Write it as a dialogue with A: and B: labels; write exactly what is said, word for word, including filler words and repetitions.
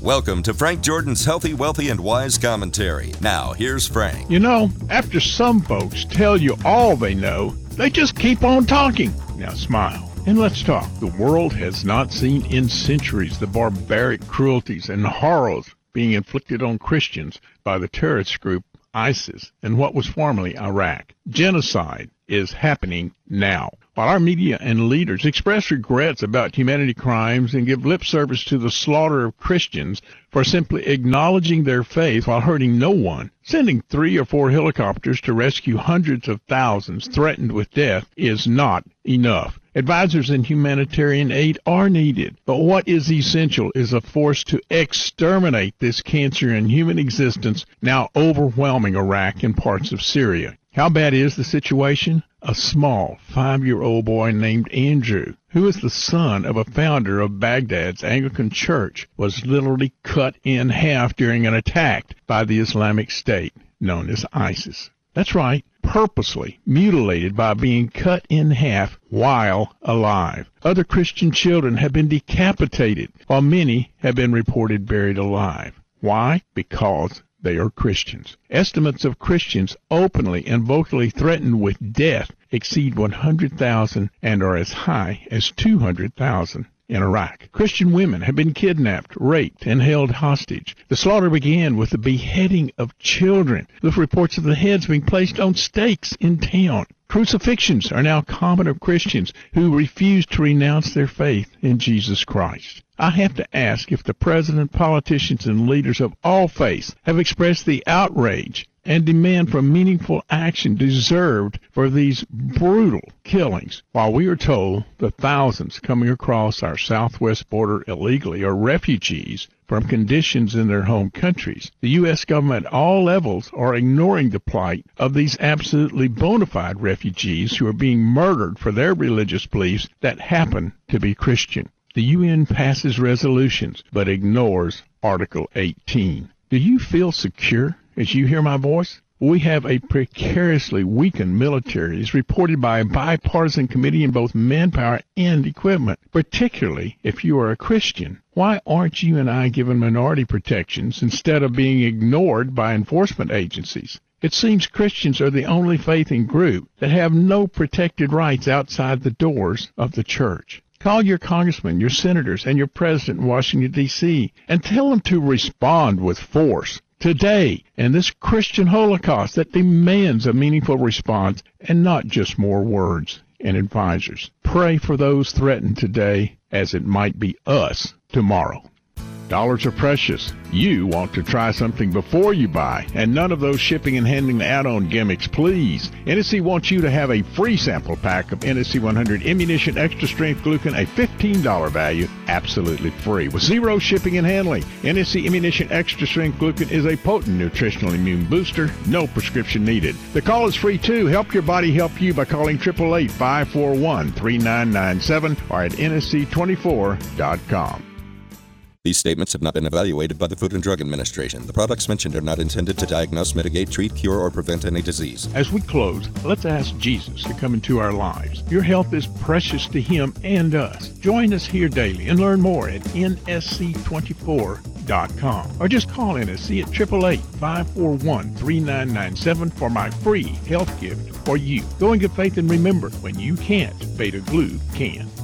A: Welcome to Frank Jordan's Healthy, Wealthy, and Wise Commentary. Now, here's Frank.
B: You know, after some folks tell you all they know, they just keep on talking. Now smile and let's talk. The world has not seen in centuries the barbaric cruelties and horrors being inflicted on Christians by the terrorist group ISIS in what was formerly Iraq. Genocide is happening now. While our media and leaders express regrets about humanity crimes and give lip service to the slaughter of Christians for simply acknowledging their faith while hurting no one, sending three or four helicopters to rescue hundreds of thousands threatened with death is not enough. Advisors in humanitarian aid are needed, but what is essential is a force to exterminate this cancer in human existence now overwhelming Iraq and parts of Syria. How bad is the situation? A small five-year-old boy named Andrew, who is the son of a founder of Baghdad's Anglican Church, was literally cut in half during an attack by the Islamic State, known as ISIS. That's right, purposely mutilated by being cut in half while alive. Other Christian children have been decapitated, while many have been reported buried alive. Why? Because they are Christians. Estimates of Christians openly and vocally threatened with death exceed one hundred thousand and are as high as two hundred thousand in Iraq. Christian women have been kidnapped, raped, and held hostage. The slaughter began with the beheading of children, with reports of the heads being placed on stakes in town. Crucifixions are now common of Christians who refuse to renounce their faith in Jesus Christ. I have to ask if the president, politicians, and leaders of all faiths have expressed the outrage and demand for meaningful action deserved for these brutal killings, while we are told the thousands coming across our southwest border illegally are refugees from conditions in their home countries. The U S government at all levels are ignoring the plight of these absolutely bona fide refugees who are being murdered for their religious beliefs that happen to be Christian. The U N passes resolutions but ignores Article eighteen. Do you feel secure as you hear my voice? We have a precariously weakened military, as reported by a bipartisan committee in both manpower and equipment, particularly if you are a Christian. Why aren't you and I given minority protections instead of being ignored by enforcement agencies? It seems Christians are the only faith and group that have no protected rights outside the doors of the church. Call your congressmen, your senators, and your president in Washington, D C, and tell them to respond with force today in this Christian Holocaust that demands a meaningful response and not just more words and advisors. Pray for those threatened today as it might be us tomorrow. Dollars are precious. You want to try something before you buy, and none of those shipping and handling add-on gimmicks, please. N S C wants you to have a free sample pack of N S C one hundred Immunition Extra Strength Glucan, a fifteen dollars value, absolutely free, with zero shipping and handling. N S C Immunition Extra Strength Glucan is a potent nutritional immune booster, no prescription needed. The call is free, too. Help your body help you by calling eight eight eight, five four one, three nine nine seven or at N S C twenty-four dot com.
A: These statements have not been evaluated by the Food and Drug Administration. The products mentioned are not intended to diagnose, mitigate, treat, cure, or prevent any disease.
B: As we close, let's ask Jesus to come into our lives. Your health is precious to Him and us. Join us here daily and learn more at N S C twenty-four dot com or just call N S C at eight eight eight, five four one, three nine nine seven for my free health gift for you. Go in good faith and remember, when you can't, Beta Glue can.